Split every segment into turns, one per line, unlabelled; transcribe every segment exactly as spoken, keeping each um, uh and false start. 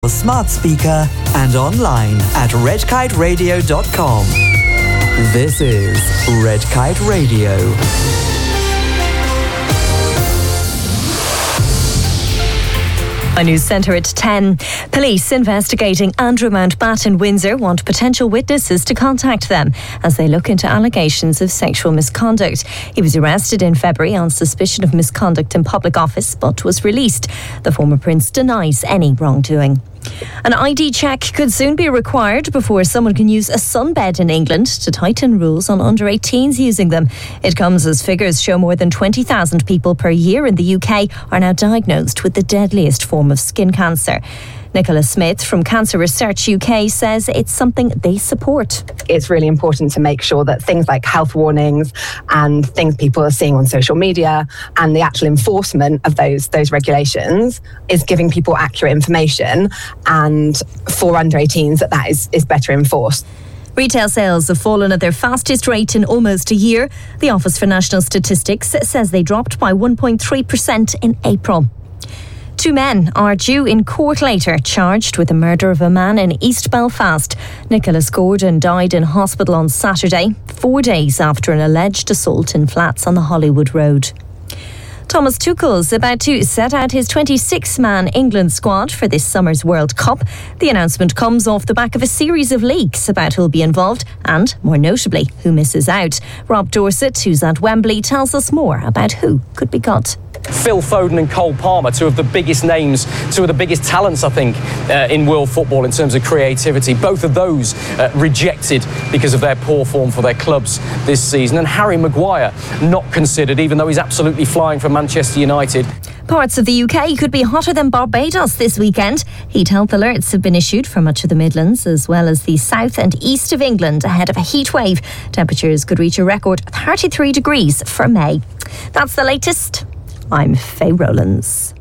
smart speaker and online at red kite radio dot com. This is Red Kite Radio.
A news centre at ten. Police investigating Andrew Mountbatten in Windsor want potential witnesses to contact them as they look into allegations of sexual misconduct. He was arrested in February on suspicion of misconduct in public office but was released. The former prince denies any wrongdoing. An I D check could soon be required before someone can use a sunbed in England to tighten rules on under eighteens using them. It comes as figures show more than twenty thousand people per year in the U K are now diagnosed with the deadliest form of skin cancer. Nicola Smith from Cancer Research U K says it's something they support.
It's really important to make sure that things like health warnings and things people are seeing on social media and the actual enforcement of those those regulations is giving people accurate information, and for under eighteens that that is, is better enforced.
Retail sales have fallen at their fastest rate in almost a year. The Office for National Statistics says they dropped by one point three percent in April. Two men are due in court later, charged with the murder of a man in East Belfast. Nicholas Gordon died in hospital on Saturday, four days after an alleged assault in flats on the Hollywood Road. Thomas Tuchel's about to set out his twenty-six man England squad for this summer's World Cup. The announcement comes off the back of a series of leaks about who'll be involved and, more notably, who misses out. Rob Dorset, who's at Wembley, tells us more about who could be cut.
Phil Foden and Cole Palmer, two of the biggest names, two of the biggest talents, I think, uh, in world football in terms of creativity. Both of those uh, rejected because of their poor form for their clubs this season. And Harry Maguire not considered, even though he's absolutely flying for Manchester United.
Parts of the U K could be hotter than Barbados this weekend. Heat health alerts have been issued for much of the Midlands as well as the south and east of England ahead of a heat wave. Temperatures could reach a record thirty-three degrees for May. That's the latest. I'm Faye Rowlands.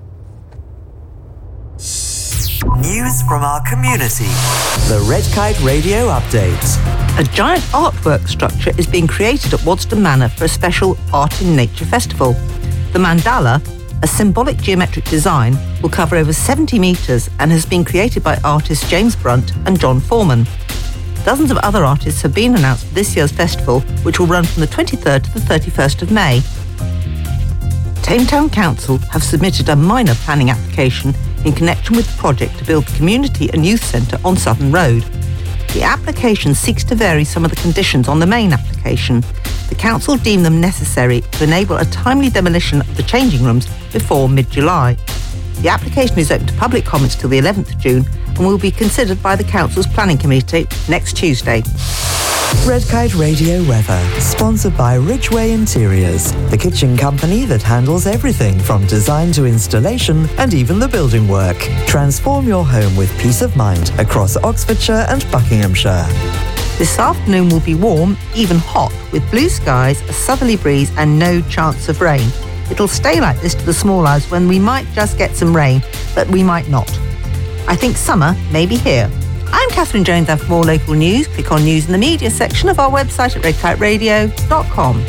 News from our community. The Red Kite Radio Update.
A giant artwork structure is being created at Wadston Manor for a special Art in Nature festival. The mandala, a symbolic geometric design, will cover over seventy metres and has been created by artists James Brunt and John Foreman. Dozens of other artists have been announced for this year's festival, which will run from the twenty-third to the thirty-first of May. Tame Town Council have submitted a minor planning application in connection with the project to build the community and youth centre on Southern Road. The application seeks to vary some of the conditions on the main application. The council deemed them necessary to enable a timely demolition of the changing rooms before mid-July. The application is open to public comments till the eleventh of June and will be considered by the council's planning committee next Tuesday.
Red Kite Radio weather, sponsored by Ridgeway Interiors, the kitchen company that handles everything from design to installation and even the building work. Transform your home with peace of mind across Oxfordshire and Buckinghamshire.
This afternoon will be warm, even hot, with blue skies, a southerly breeze and no chance of rain. It'll stay like this to the small hours when we might just get some rain, but we might not. I think summer may be here. I'm Catherine Jones, and for more local news, click on News in the Media section of our website at red kite radio dot com.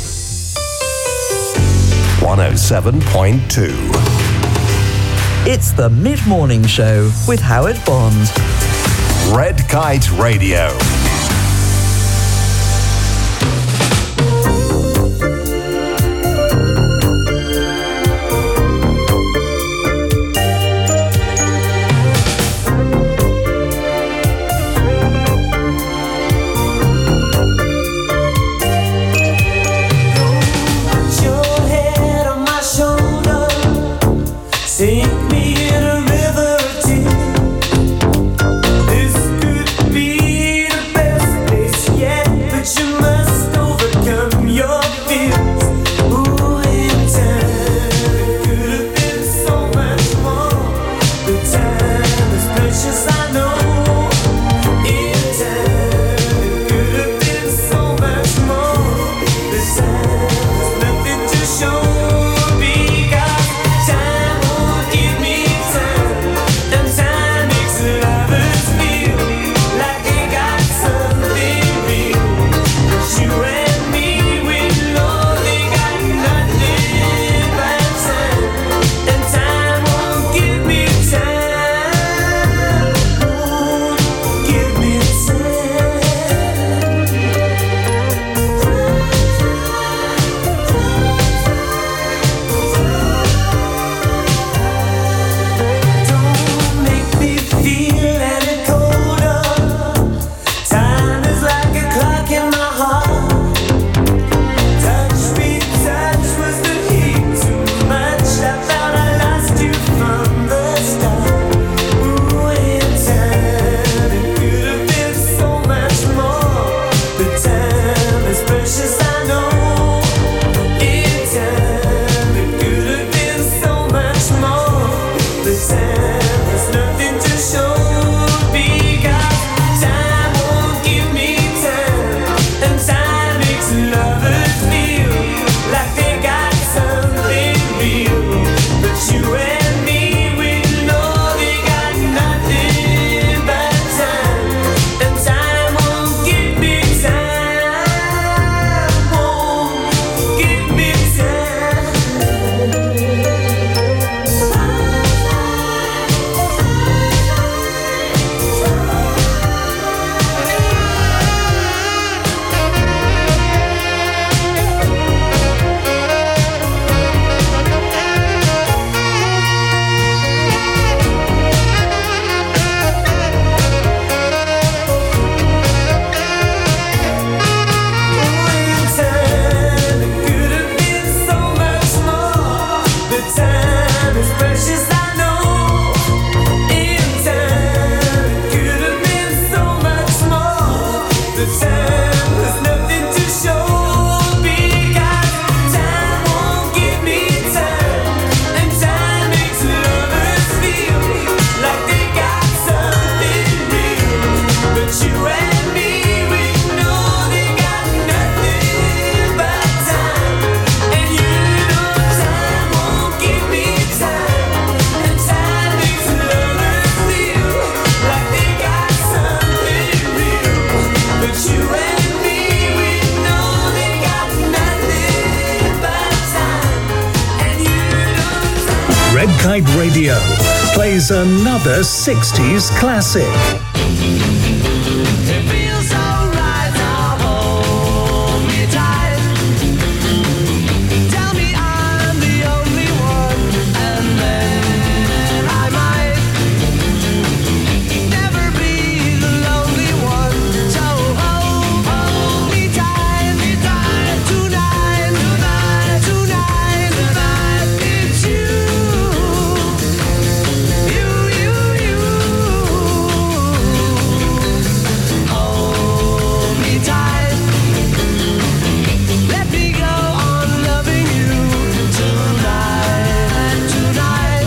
one oh seven point two.
It's the Mid-Morning Show with Howard Bond.
Red Kite Radio.
Sink me in a river of tears. This could be the Kite Radio plays another sixties classic.
It feels alright now, hold me tight. Tell me I'm the only one, and then I might never be the lonely one. So hold, hold me tight, me tight tonight, tonight, tonight, tonight. It's you, you, you, you. Hold me tight. Let me go on loving you tonight, tonight.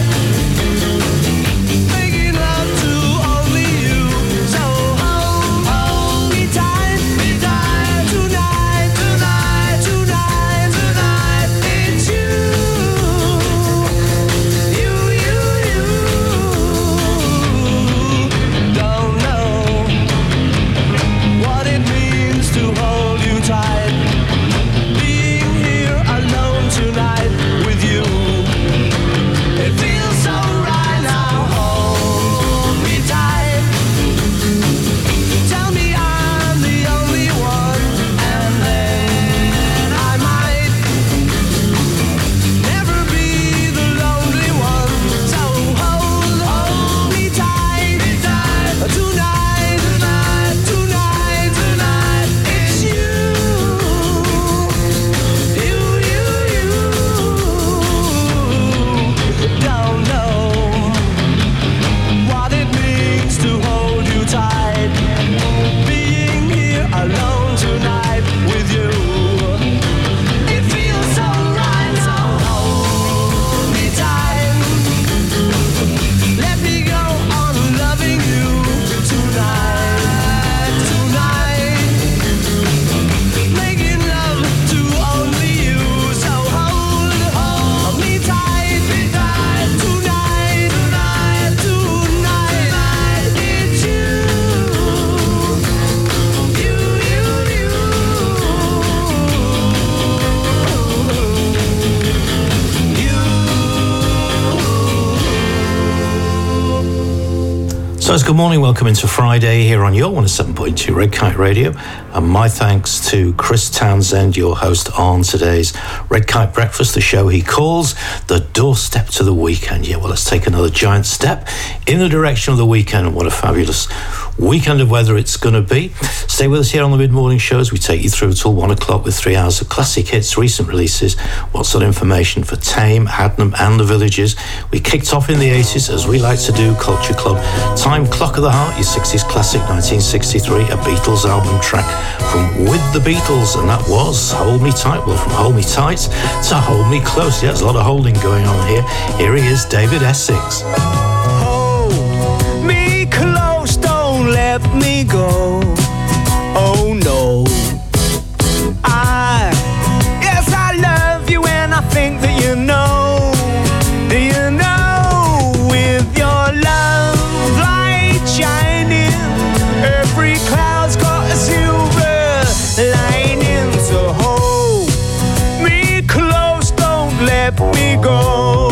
Making love to only you. So hold, hold me tight, me tight tonight, tonight, tonight, tonight. It's you, you, you, you. Don't know what it means to hold you tight. Being here alone tonight with you. It feels so right now. Hold me tight. Tell me I'm the only one, and then I might never be the lonely one. So hold, hold me tight, me tight tonight, tonight, tonight, tonight. It's you, you, you, you. Don't know what it means to hold you tight. Being here alone tonight with you. It feels so right, so hold me tight. Let me go on loving you tonight, tonight. Making love to only you. So hold, hold me tight, me tight tonight, tonight, tonight. It's you, you, you, you.
So it's good morning, welcome into Friday here on your one oh seven point two Red Kite Radio, and my thanks to Chris Townsend, your host on today's Red Kite Breakfast, the show he calls the doorstep to the weekend. Yeah, well, let's take another giant step in the direction of the weekend. What a fabulous weekend of weather it's going to be. Stay with us here on the mid-morning shows. We take you through till one o'clock with three hours of classic hits, recent releases, what's on information for Tame, Hadnam and the Villages. We kicked off in the eighties, as we like to do, Culture Club. Time Clock of the Heart, your sixties classic, nineteen sixty-three, a Beatles album track from With the Beatles, and that was Hold Me Tight. Well, from Hold Me Tight to Hold Me Close. Yeah, there's a lot of holding going on here. Here he is, David Essex.
Hold me close, don't let me go. Oh no. I, yes, I love you, and I think that you know. Do you know? With your love light shining, every cloud's got a silver lining. So hold me close, don't let me go.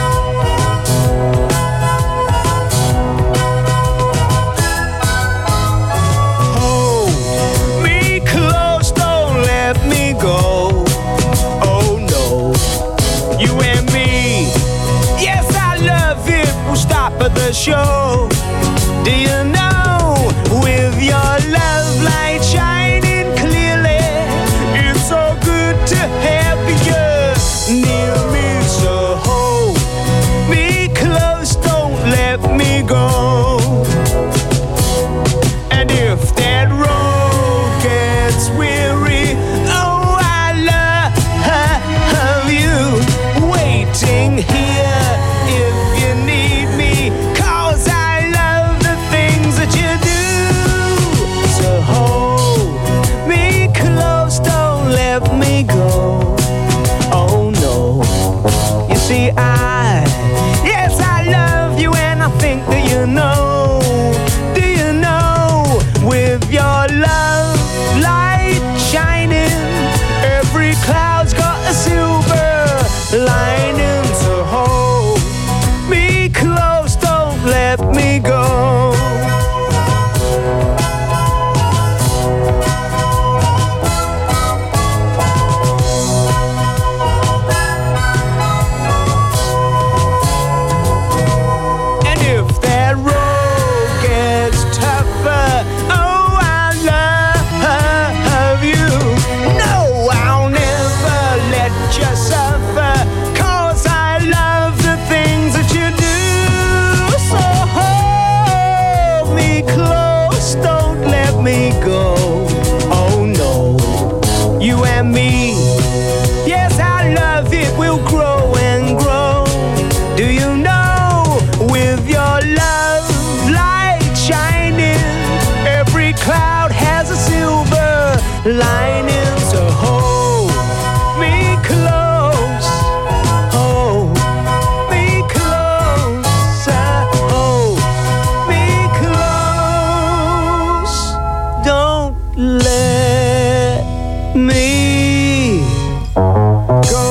Hold me close, don't let me go. Oh no, you and me, yes, I love it, we'll stop at the show. Do you know, with your love light shining clearly, it's so good to have you near me. So hold me close, don't let me go. And if that road gets weary, oh, I love you waiting here if you need me, 'cause I lining, so hold me close, hold me closer, hold me close, don't let me go.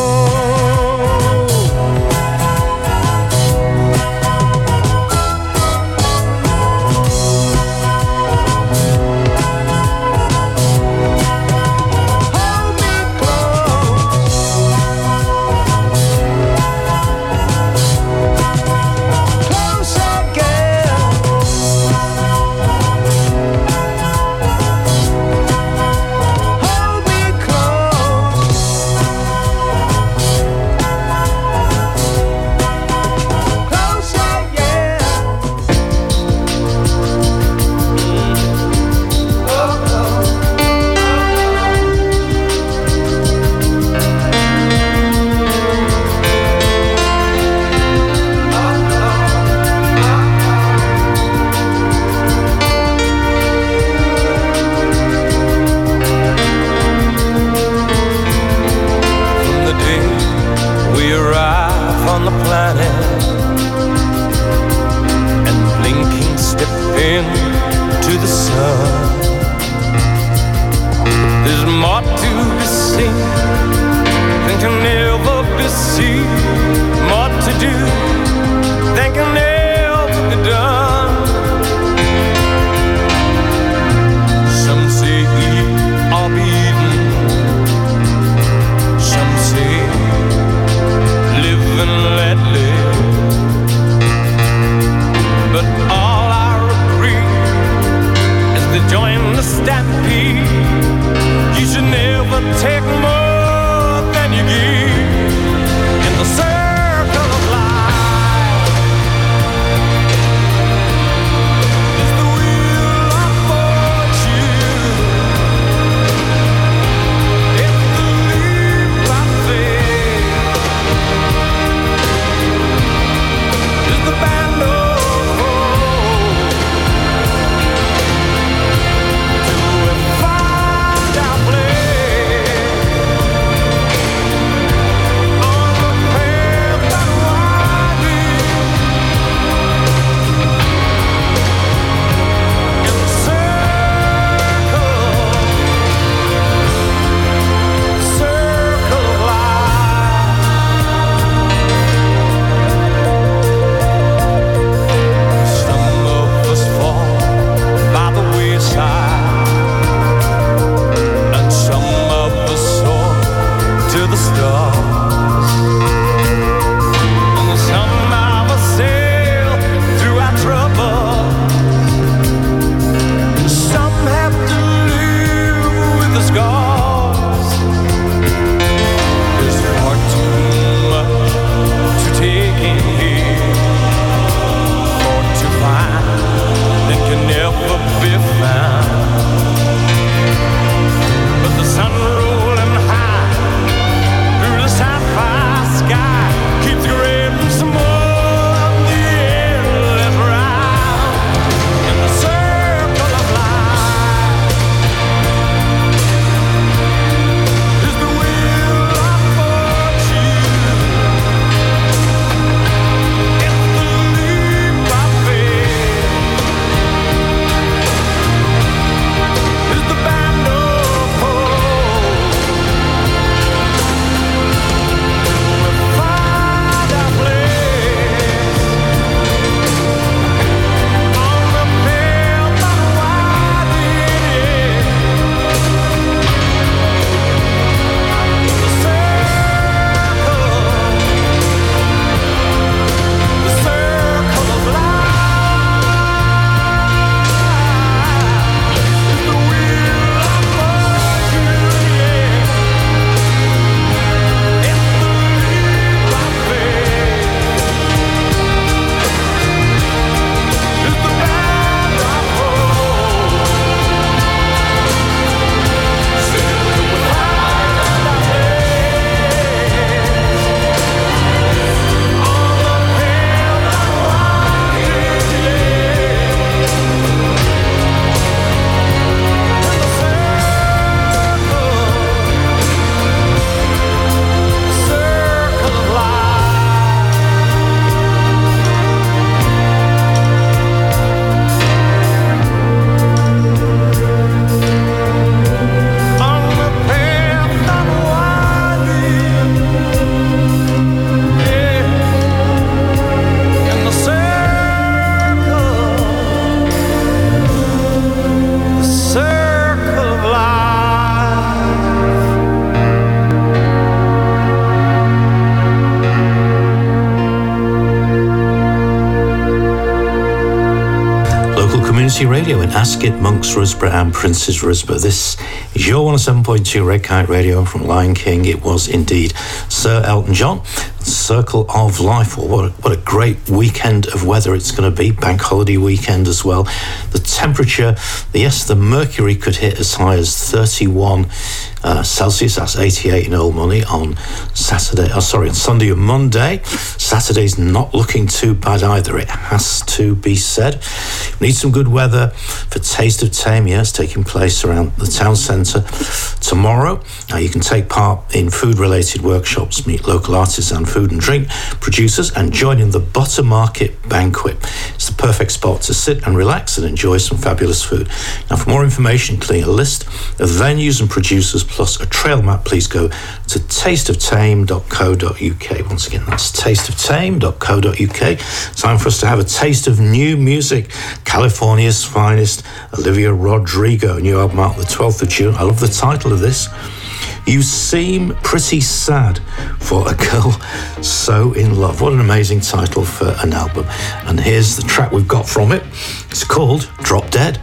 Community Radio in Ascot, Monks, Risborough and Princes Risborough. This is your one oh seven point two Red Kite Radio from Lion King. It was indeed Sir Elton John, Circle of Life. Well, what, a, what a great weekend of weather it's going to be. Bank holiday weekend as well. The temperature, yes, the mercury could hit as high as thirty-one uh, Celsius. That's eighty-eight in old money on Saturday. Oh, sorry, on Sunday and Monday. Saturday's not looking too bad either, it has to be said. We need some good weather for Taste of Tame. Yeah, it's taking place around the town centre tomorrow. Now you can take part in food-related workshops, meet local artists and food and drink producers, and join in the Butter Market Banquet. It's the perfect spot to sit and relax and enjoy some fabulous food. Now, for more information, including a list of venues and producers, plus a trail map, please go to taste of tame dot co dot uk. Once again, that's taste of tame dot co dot uk. Time for us to have a taste of new music. California's finest, Olivia Rodrigo, new album out the twelfth of June. I love the title of this. You Seem Pretty Sad for a Girl So in Love. What an amazing title for an album. And here's the track we've got from it. It's called Drop Dead.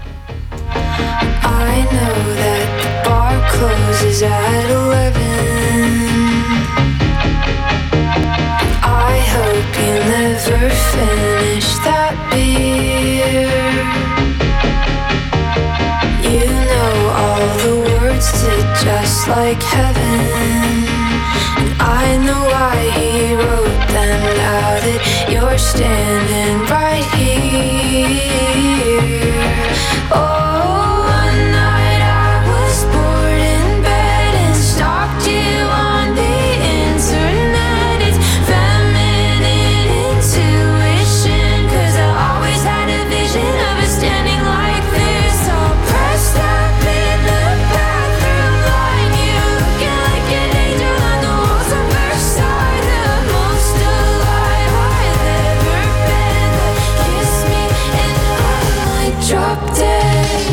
I know that the bar closes at eleven. I hope you never finish that beer. You know all the words to Just Like Heaven, and I know why he wrote them now that you're standing right here. Oh, one night I was bored in bed and stalked you on the internet. It's feminine intuition, 'cause I always had a vision of us standing like this, all pressed up in the bathroom line. You looking like an angel on the walls of Versailles, the most alive I've ever been. Kiss me and I might drop dead.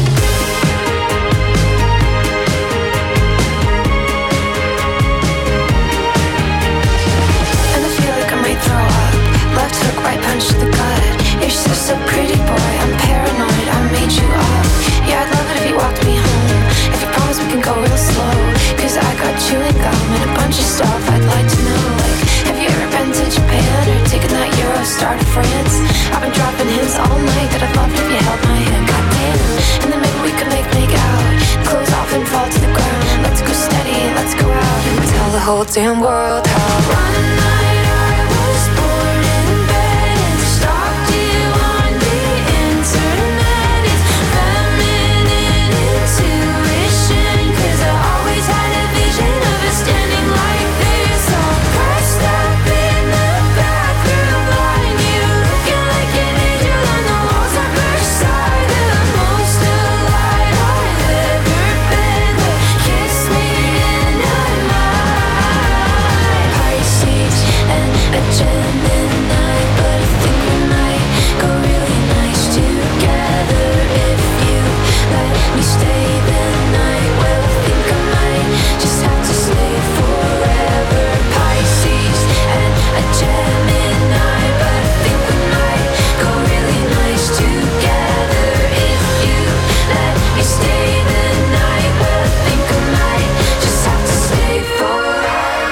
And I feel like I might throw up. Left hook, right punch to the gut. You're so, so pretty, boy, I'm paranoid, I made you up. Yeah, I'd love it if you walked me home. If you promise we can go real slow, 'cause I got chewing gum and a bunch of stuff I'd like to know. Like, have you ever been to Japan or taken that Eurostar to France? I've been dropping hints all night that I'd love it if you held my hand, goddamn. And then maybe we could make, make out, close off and fall to the ground. Let's go steady, let's go out and tell the whole damn world how one night I was bored in bed and stalked you on the internet. It's feminine intuition, 'cause I always had a vision of us standing like this, all pressed up in the bathroom line. You looking like an angel on the walls of Versailles, the most alive I've ever been. But kiss me and I might. Pisces and a Gemini, but I think we might go really nice together if you let me stay the night. Well, I think I might just have to stay forever. Pisces and a Gemini, but I think we might go really nice together if you let me stay the night. Well, I think I might just have to stay forever.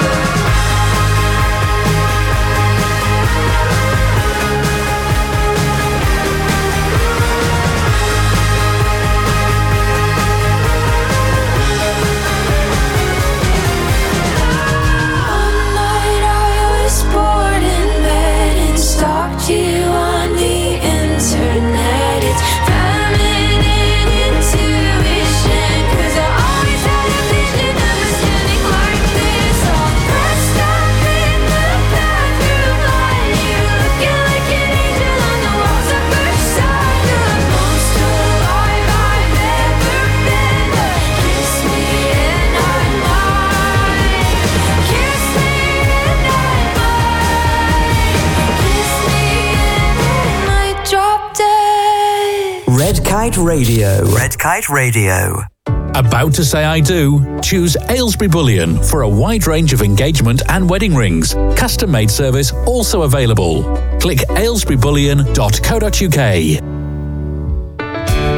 One night I was bored in bed and stalked you on the internet. It's feminine intuition, 'cause I always had a vision of us standing like this, all pressed up in the bathroom line. You looking like an angel on the walls of Versailles, the most alive I've ever been. But kiss me and I might. Kiss me and I might. Kiss me and I might drop dead.
Red Kite Radio. Red Kite Radio.
About to say I do? Choose Aylesbury Bullion for a wide range of engagement and wedding rings. Custom-made service also available. Click aylesbury bullion dot co dot uk.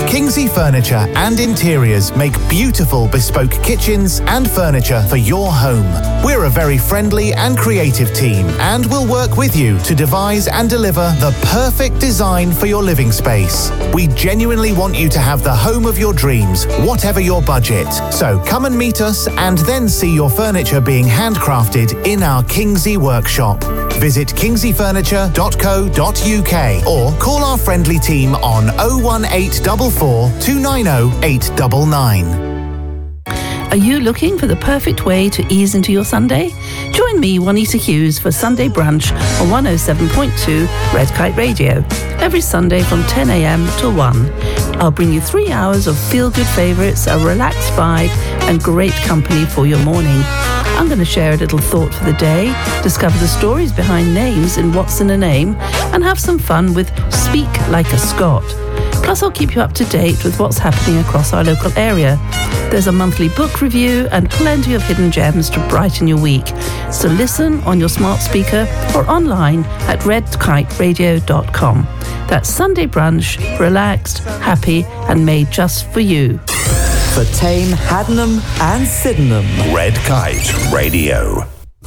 Kingsley Furniture and Interiors make beautiful bespoke kitchens and furniture for your home. We're a very friendly and creative team and will work with you to devise and deliver the perfect design for your living space. We genuinely want you to have the home of your dreams, whatever your budget. So come and meet us and then see your furniture being handcrafted in our Kingsley workshop. Visit kingsley furniture dot co dot uk or call our friendly team on oh one eight four four, two nine oh, eight nine nine.
Are you looking for the perfect way to ease into your Sunday? Join me, Juanita Hughes, for Sunday Brunch on one oh seven point two Red Kite Radio, every Sunday from ten a.m. till one. I'll bring you three hours of feel-good favourites, a relaxed vibe, and great company for your morning. I'm going to share a little thought for the day, discover the stories behind names in What's in a Name, and have some fun with Speak Like a Scot. Plus, I'll keep you up to date with what's happening across our local area. There's a monthly book review and plenty of hidden gems to brighten your week. So listen on your smart speaker or online at red kite radio dot com. That's Sunday Brunch, relaxed, happy, and made just for you.
For Tame, Haddenham and Sydenham.
Red Kite Radio.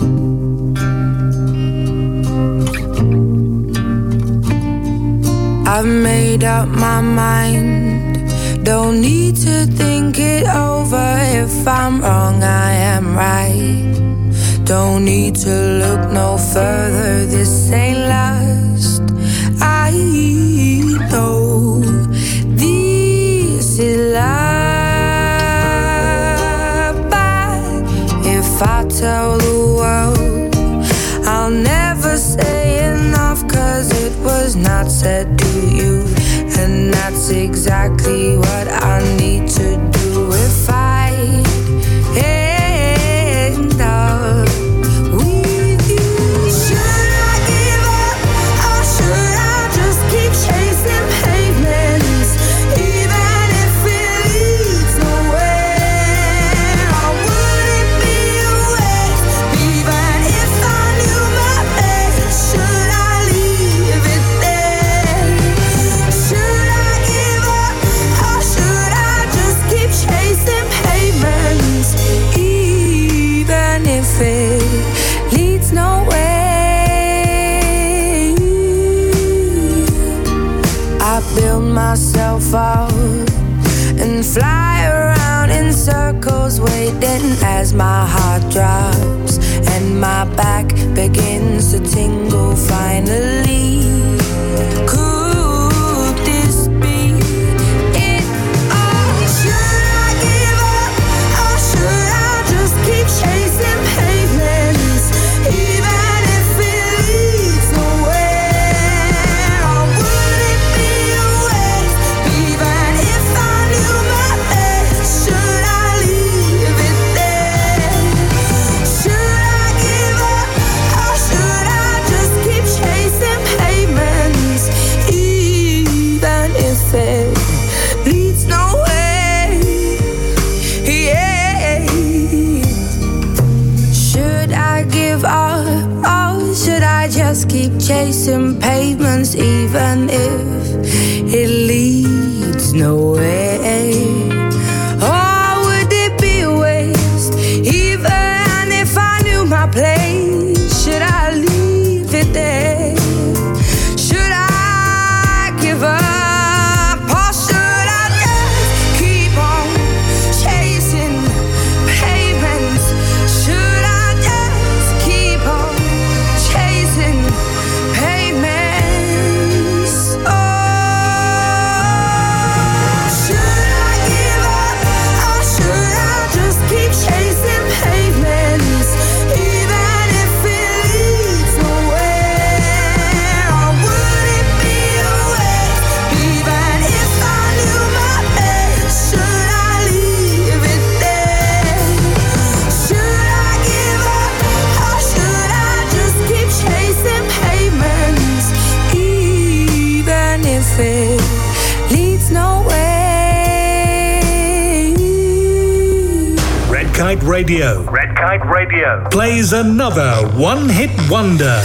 I've made up my mind. Don't need to think it over. If I'm wrong, I am right. Don't need to look no further. This ain't last. I know this is life. If I tell the world, I'll never say enough, 'cause it was not said to you. And that's exactly what I need to do if I end up with you. Should I give up, or should I just keep chasing pavements, even if it leads nowhere? Or would it be a waste, even if I knew my place? Should I leave it there? Should I give up, or should I just keep chasing pavements, even if it leads nowhere? I build myself up and fly around in circles, waiting as my heart drops and my back begins to tingle finally. Could this be it all? Should I give up, or should I just keep chasing pavements, even if it leads nowhere? Or would it be a waste, even if I knew my place? Should I leave it there? Should I give up, or should I just keep chasing pavements, even if it leads nowhere? Yeah. Should I give up, or should I just keep chasing pavements, even if it leads nowhere? Or would it be a waste, even if I knew my place? Should I leave it there? Should I give up, or should I just keep on chasing pavements? Should I just keep on chasing pavements? Oh, should I give up, or should I just keep chasing pavements, even if it leads nowhere? Or would it be a waste, even if I knew my place? Should I leave it there? Should I give up, or should I just keep chasing pavements, even if it leads nowhere?
Red Kite Radio. Red Kite Radio plays another one-hit wonder.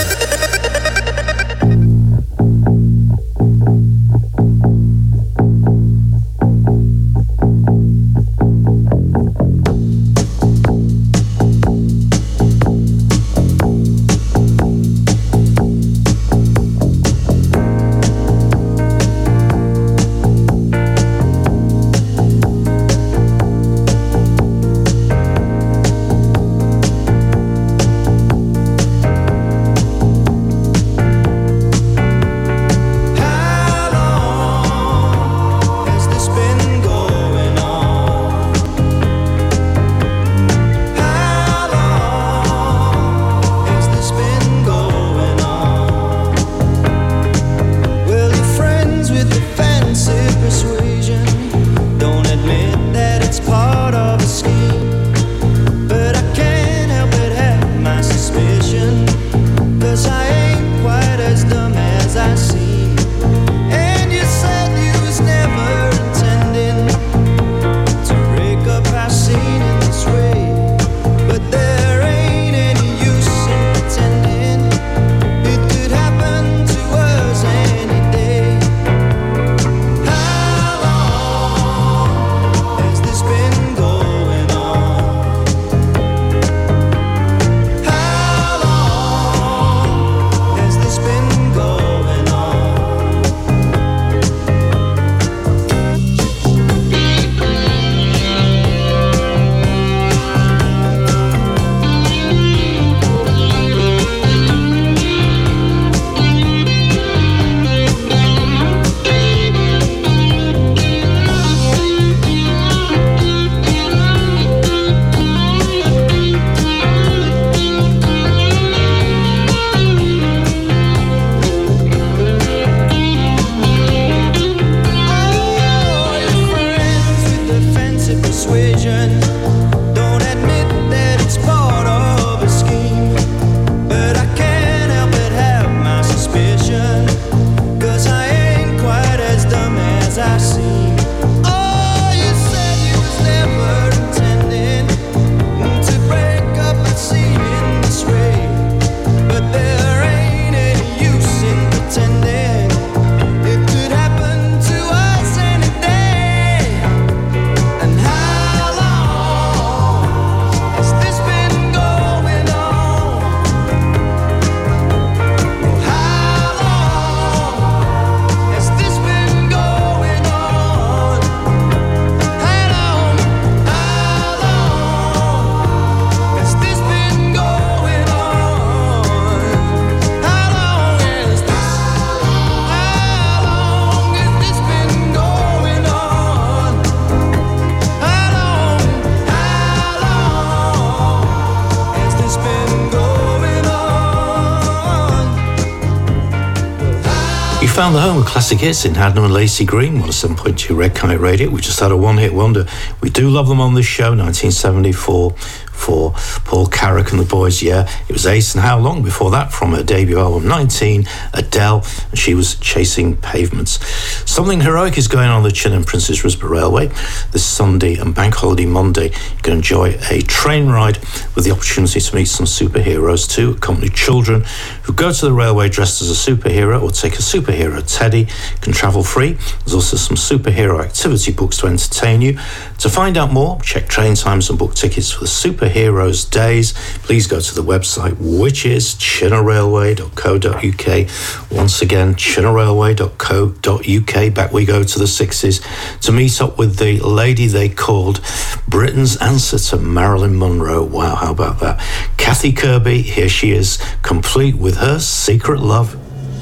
found the home of classic hits in Hadnam and Lacey Green, one oh seven point two Red Kite Radio. We just had a one-hit wonder. We do love them on this show, nineteen seventy-four, for Paul Carrack and the Boys. Yeah, it was Ace, and how long before that from her debut album nineteen, Adele, and she was Chasing Pavements. Something heroic is going on the Chin and Princes Risborough Railway this Sunday and Bank Holiday Monday. You can enjoy a train ride with the opportunity to meet some superheroes too, accompany children who go to the railway dressed as a superhero or take a superhero teddy. Can travel free. There's also some superhero activity books to entertain you. To find out more, check train times and book tickets for the Superheroes Days. Please go to the website, which is chinner railway dot co dot uk. Once again, chinner railway dot co dot uk. Back we go to the sixties to meet up with the lady they called Britain's answer to Marilyn Monroe. Wow, how about that? Kathy Kirby, here she is, complete with her Secret Love.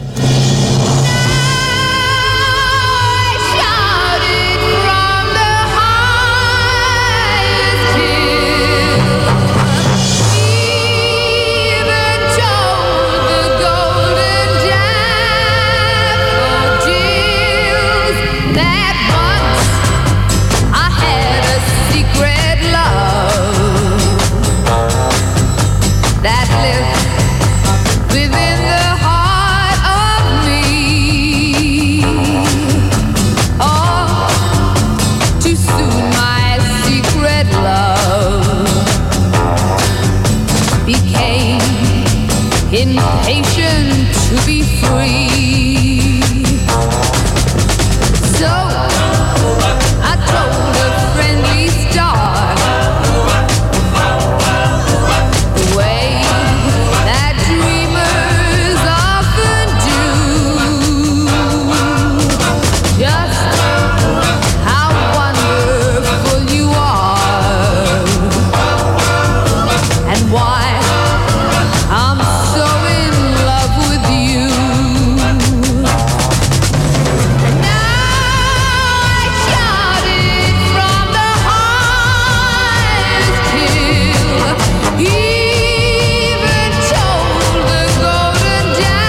Impatient to be free. So I told a friendly star the way that dreamers often do, just how wonderful you are and why I'm so in love with you. Now I shout it from the highest hill, even told the golden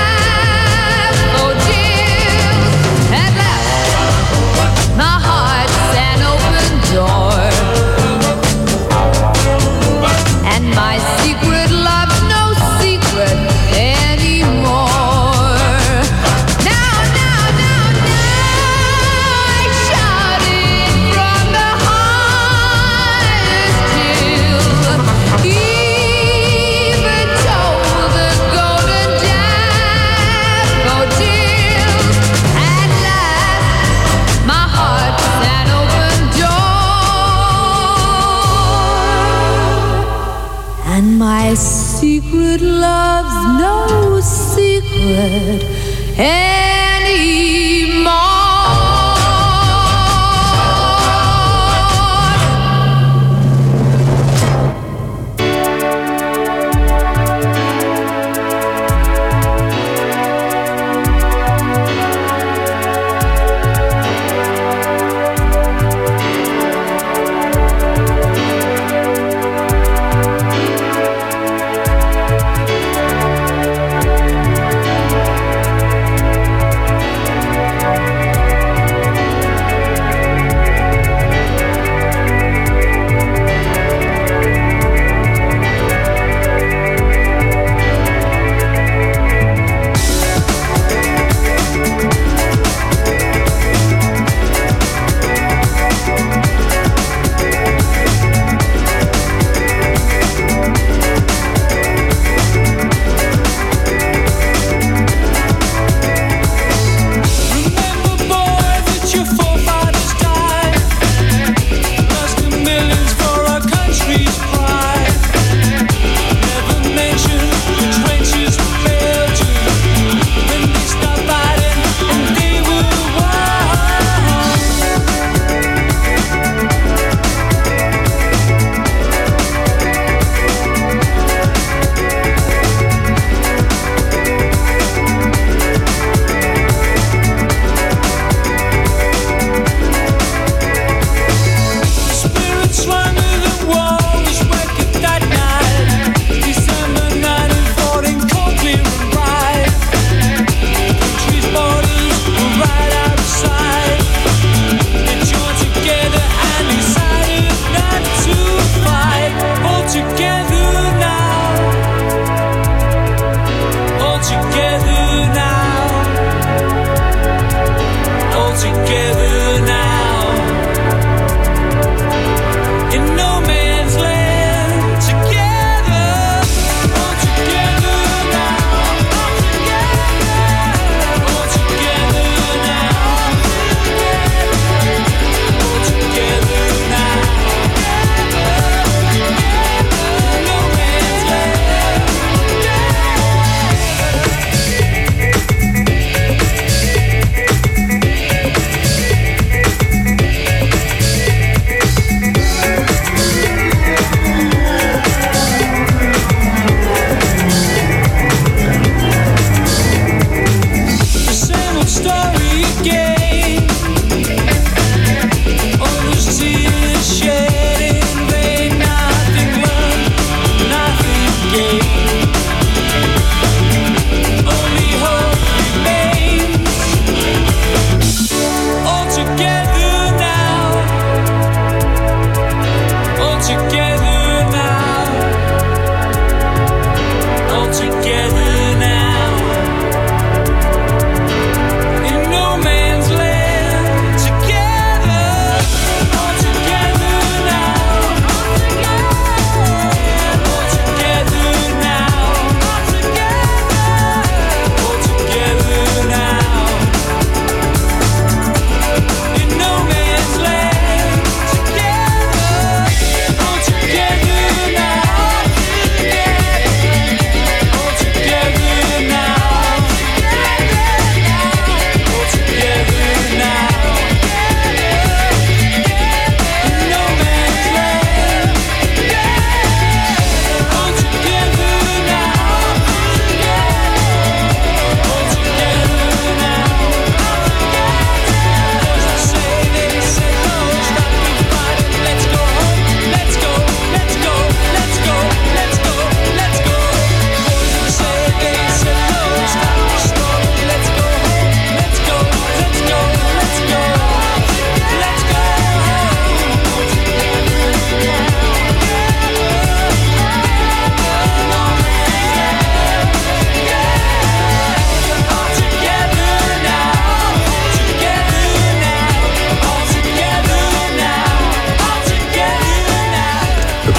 daffodils. At last, my heart's an open door, and my secret love's no secret anymore. Now, now, now, now I shout it from the highest hill, even told the golden daffodils. At last, my heart's an open door, and my secret love's no secret anymore.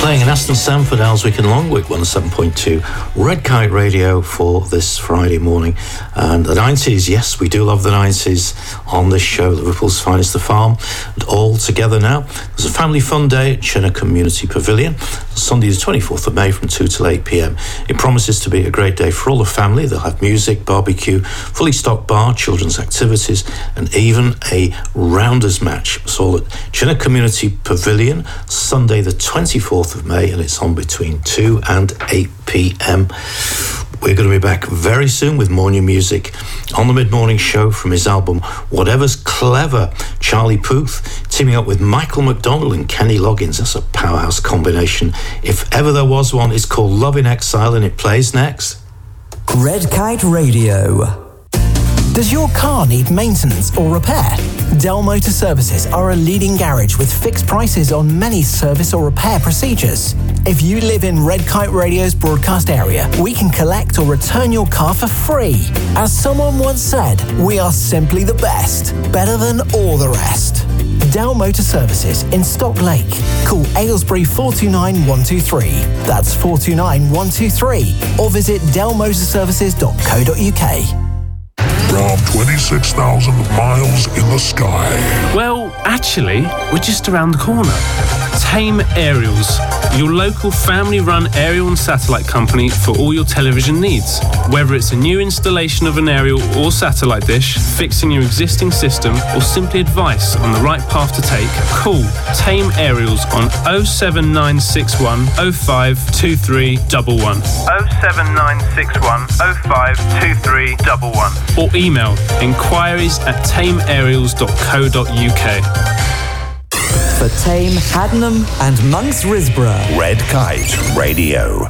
Playing in Aston Sandford, Alswick and Longwick, one oh seven point two Red Kite Radio for this Friday morning. And the nineties, yes, we do love the nineties on this show, Liverpool's Finest, The Farm. And all together now, there's a family fun day at Chinook Community Pavilion, Sunday the twenty-fourth of May from two till eight p.m. It promises to be a great day for all the family. They'll have music, barbecue, fully stocked bar, children's activities, and even a rounders match. It's all at Chinook Community Pavilion, Sunday the twenty-fourth of May, and it's on between two and eight p.m. We're going to be back very soon with more new music on the mid-morning show from his album Whatever's Clever. Charlie Puth teaming up with Michael McDonald and Kenny Loggins. That's a powerhouse combination. If ever there was one, it's called Love in Exile, and it plays next.
Red Kite Radio. Does your car need maintenance or repair? Dell Motor Services are a leading garage with fixed prices on many service or repair procedures. If you live in Red Kite Radio's broadcast area, we can collect or return your car for free. As someone once said, we are simply the best, better than all the rest. Dell Motor Services in Stock Lake. Call Aylesbury four two nine, one two three. That's four two nine, one two three. Or visit dell motor services dot co dot uk.
From twenty-six thousand miles in the sky.
Well, actually, we're just around the corner. Tame Aerials, your local family-run aerial and satellite company for all your television needs. Whether it's a new installation of an aerial or satellite dish, fixing your existing system, or simply advice on the right path to take, call Tame Aerials on oh seven nine six one oh five two three one one.
oh seven nine six one oh five two three one one.
Or email inquiries at tame aerials dot co dot uk.
For Tame, Haddenham and Monks Risborough.
Red Kite Radio.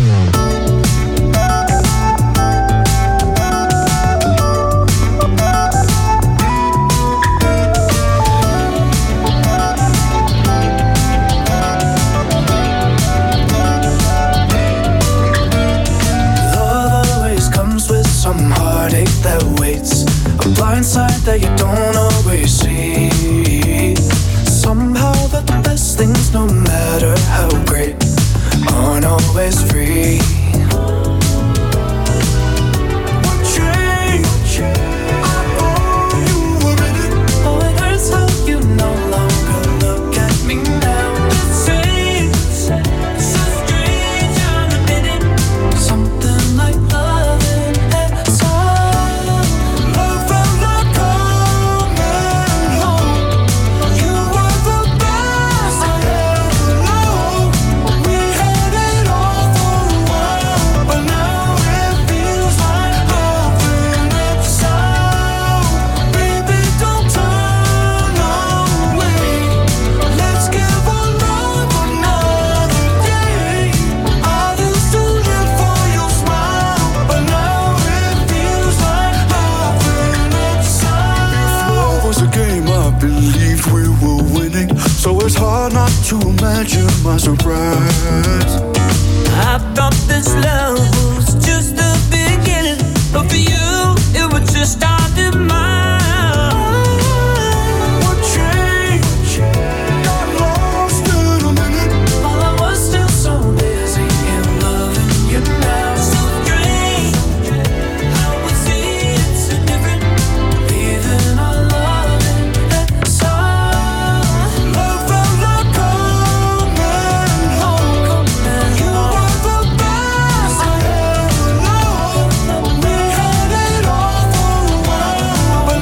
Love always comes with some heartache that waits, a blind side that you don't always see. Somehow the best things, no matter how great, aren't always free. What change? I owe you a minute. Oh, it hurts how you no longer look at me now. It seems so strange, I'll admit it. Something like loving exile. Love felt like coming home. You were the best I ever known. We had it all for a while, but now it feels like loving exile. Baby, don't turn away. Let's give our love another day. I used to live for your smile, but now it feels like loving exile.
If love was a game, I believed we were winning, so it's hard not to imagine my surprise.
I thought this love was just the beginning, but for you, it was just our demise. What changed? Got lost in a minute. While I was still so busy in loving you now. So strange how we see it so different, leaving our love in exile. Love felt like coming home. You were the best I ever known. We had it all for a while, but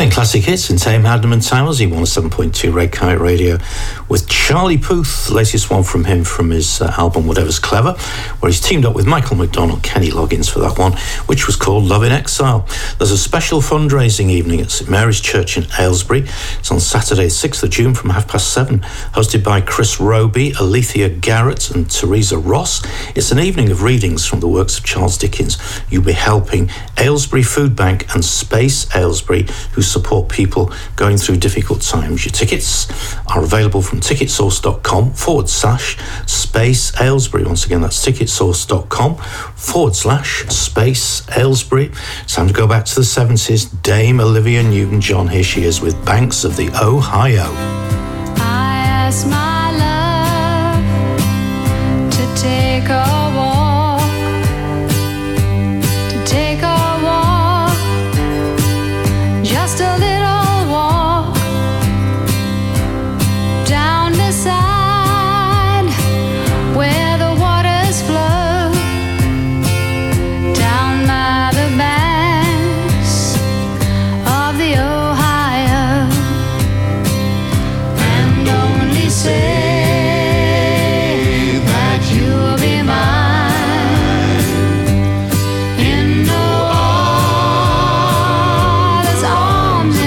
Playing classic hits in Tame Hadnam and Towers, one oh seven point two Red Kite Radio, with Charlie Puth, the latest one from him from his uh, album Whatever's Clever, where he's teamed up with Michael McDonald, Kenny Loggins for that one, which was called Love in Exile. There's a special fundraising evening at St Mary's Church in Aylesbury. It's on Saturday, sixth of June from half past seven, hosted by Chris Roby, Alethea Garrett and Teresa Ross. It's an evening of readings from the works of Charles Dickens. You'll be helping Aylesbury Food Bank and Space Aylesbury, who support people going through difficult times. Your tickets are available from ticketsource.com forward slash space Aylesbury. Once again, that's ticketsource.com forward slash space Aylesbury. It's time to go back to the seventies. Dame Olivia Newton-John, here she is with Banks of the Ohio.
I asked my love to take a walk, to take a walk, just a little walk down the side where the waters flow, down by the banks of the Ohio, and only say that you'll be mine in no other's arms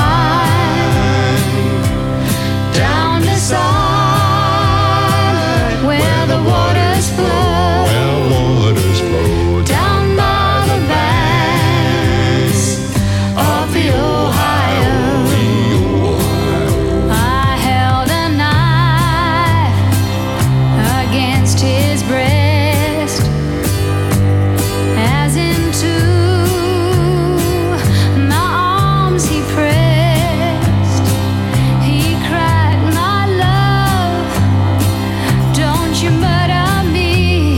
entwined, down the side where the waters flow, down by the banks of the Ohio. I held a knife against his breast, as into my arms he pressed. He cried, my love, don't you murder me.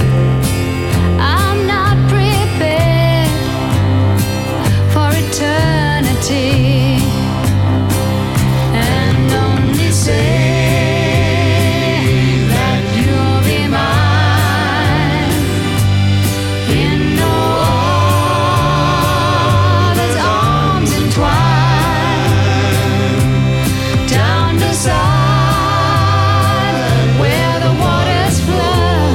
I'm not prepared for eternity, and only say that you'll be mine in no other's arms entwined, down the side where the waters flow,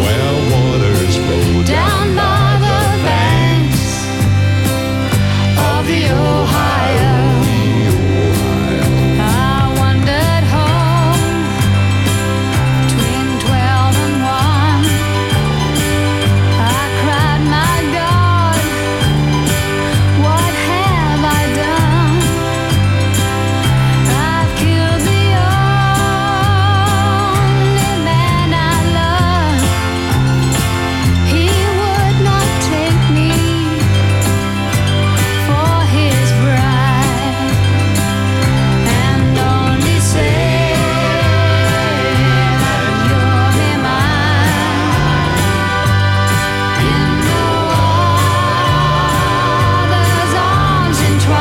down by the banks of the Ohio. I wandered home between twelve and one. I cried, my God, what have I done? I've killed the only man I love. He would not take me for his bride, and only say that you'll be mine in no other's arms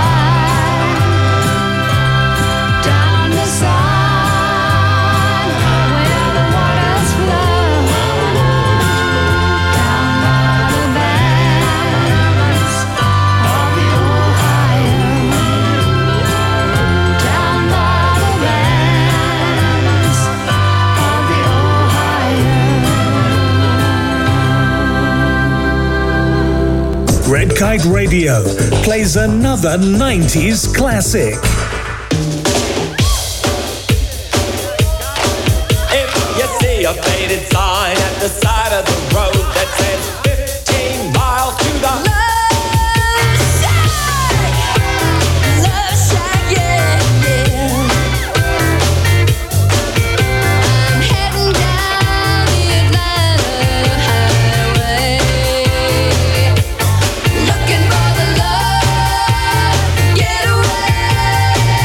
entwined, down the side where the waters flow, down by the banks of the Ohio, down by the banks of the Ohio.
Red Kite Radio plays another nineties classic.
If you see a faded sign at the side of the road that says fifteen miles to the left,
Love Shack, yeah, yeah. I'm heading down the Atlanta highway, looking for the love getaway.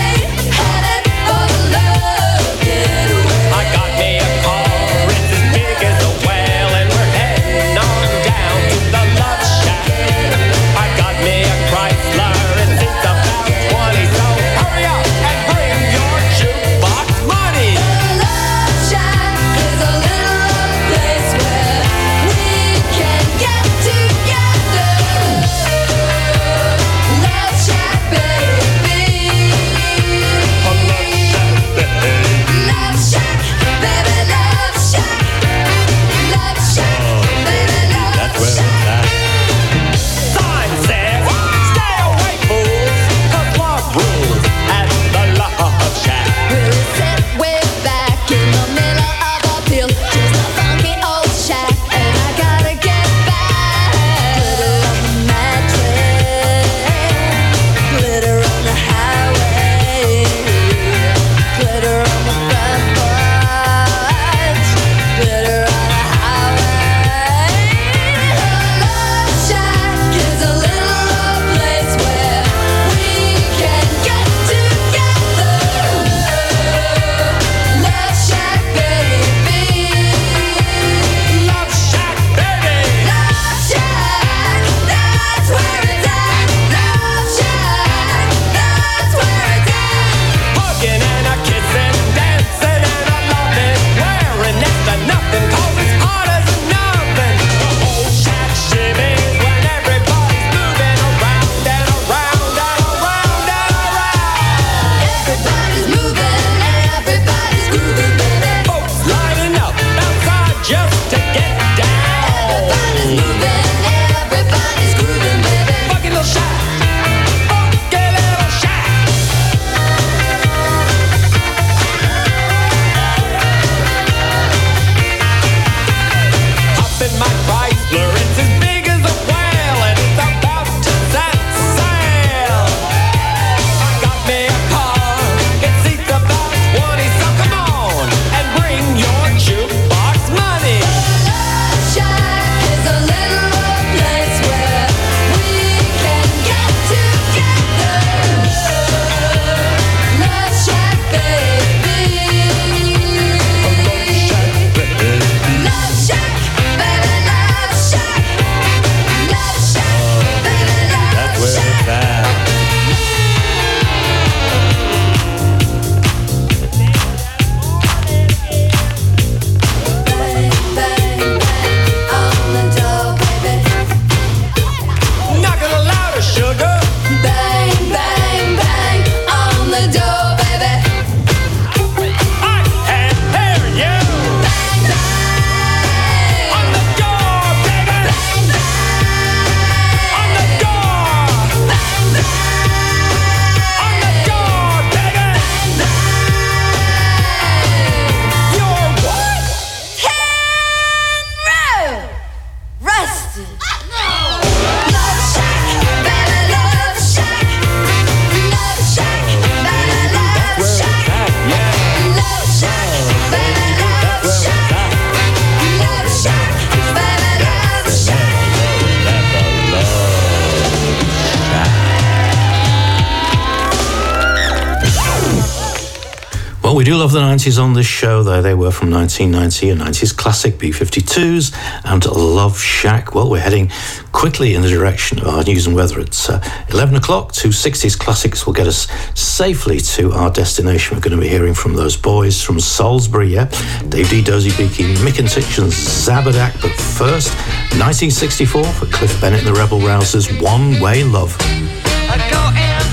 We do love the nineties on this show, though. They were from nineteen ninety, a nineties classic, B fifty-twos, and Love Shack. Well, we're heading quickly in the direction of our news and weather. It's uh, eleven o'clock. Two sixties classics will get us safely to our destination. We're going to be hearing from those boys from Salisbury, yeah? Dave D, Dozy Beaky, Mick and Titch and Zabadak. But first, nineteen sixty-four for Cliff Bennett and the Rebel Rousers, One Way Love.
I go and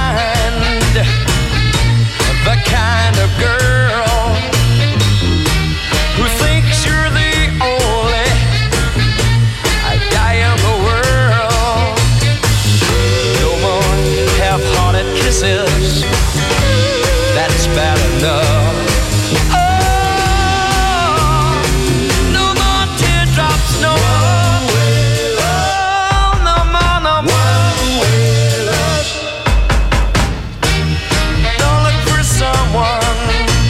find the kind of girl who thinks you're the only guy in the world. No more half-hearted kisses, that's bad enough. Oh, no more teardrops, no more. Oh, no more, no more. Don't look for someone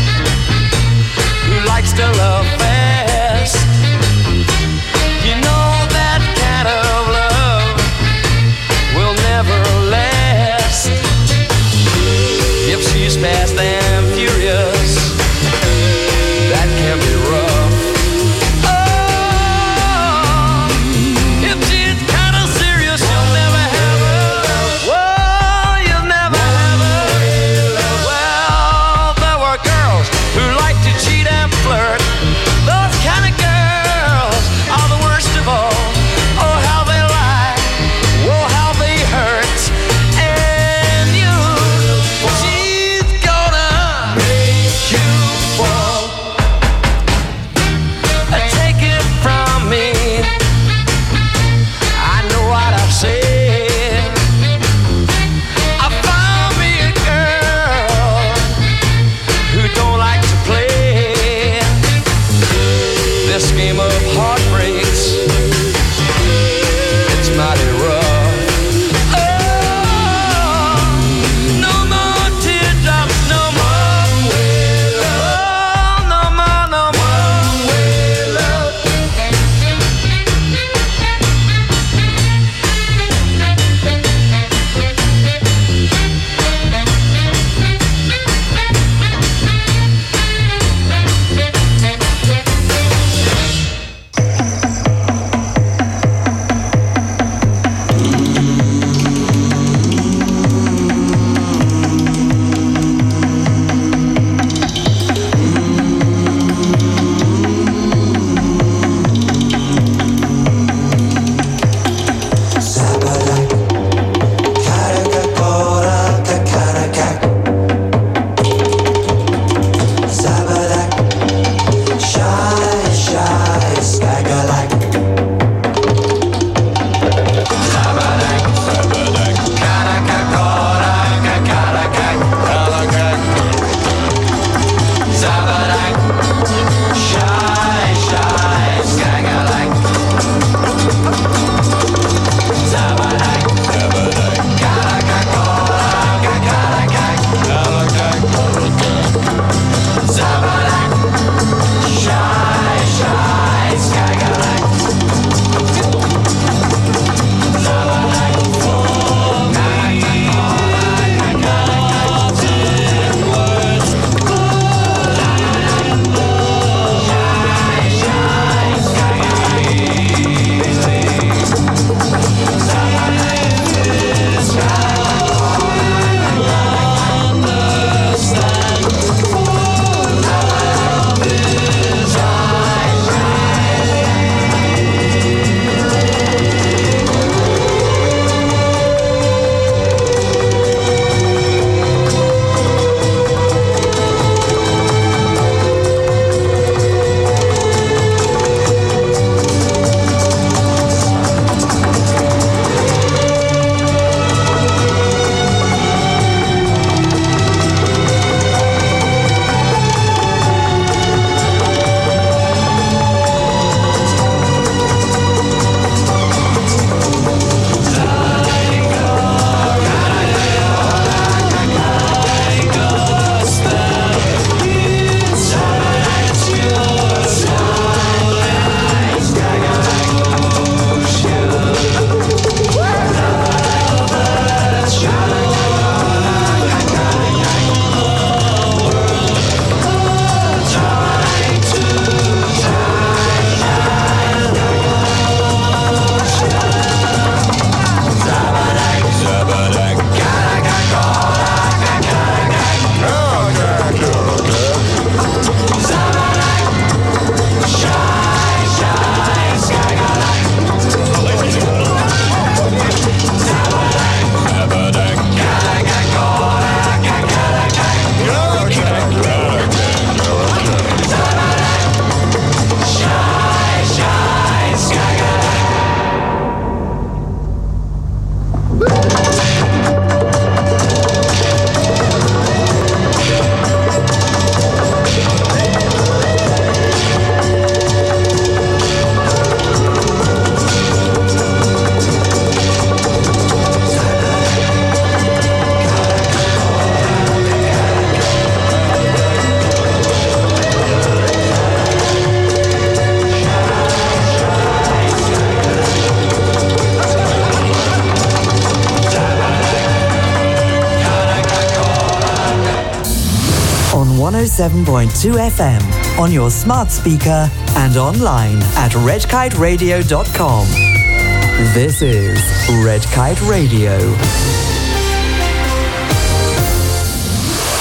oh seven point two F M on your smart speaker and online at red kite radio dot com. This is Red Kite Radio.